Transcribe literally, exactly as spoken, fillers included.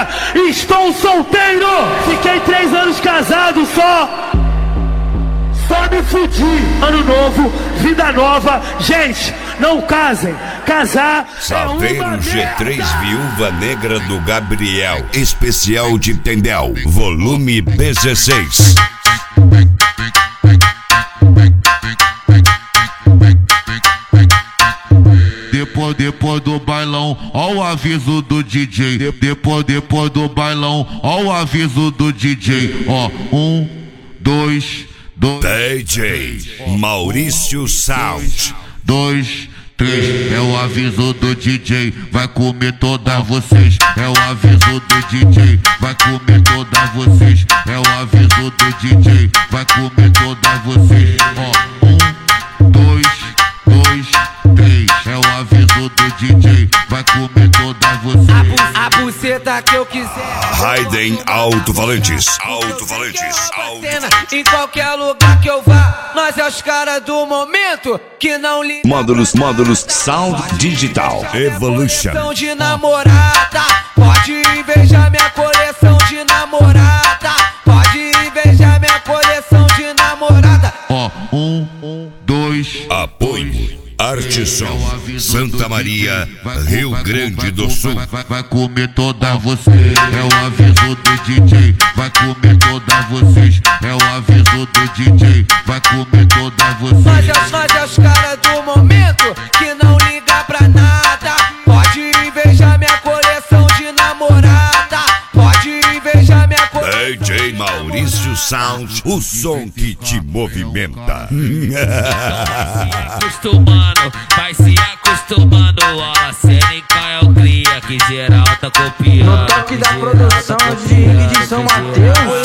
família, estou solteiro. Fiquei três anos casado só. Só me fudi. Ano novo, vida nova. Gente, não casem. Casar Saveiro é uma G três merda. Viúva Negra do Gabriel, especial de Tendel, volume dezesseis. Depois, depois do bailão, ó o aviso do D J. De- Depois, depois do bailão, ó o aviso do D J. Ó, um, dois, dois, D J Maurício Sound. dois, três. É o aviso do D J, vai comer todas vocês. É o aviso do D J, vai comer todas vocês. É o aviso do D J, vai comer todas vocês. Ó, um, dois, dois, três. É o aviso do D J, vai comer todas vocês. A buceta que eu quiser. Raiden Alto-Falantes. Alto-Falantes. Cena, em qualquer lugar que eu vá, nós é os caras do momento que não ligam. Módulos, módulos, Sound Digital. Evolution. Coleção de namorada, pode invejar minha coleção de namorada. Pode invejar minha coleção de namorada. Ó, um, um, dois. Apoio Arteson, Santa Maria, Rio Grande do Sul. Vai, vai comer todas vocês. É o aviso do D J, vai comer todas vocês. É o aviso do D J, vai comer todas vocês. Nós é, nós é os caras do momento que não liga pra nada. Pode invejar minha coleção de namorada. Pode invejar minha coleção. D J Maurício Sound, o som que te movimenta. Acostumando, vai se acostumando. A cênica é o cria que geral tá copiando. No toque da produção, de Ring de São Mateus.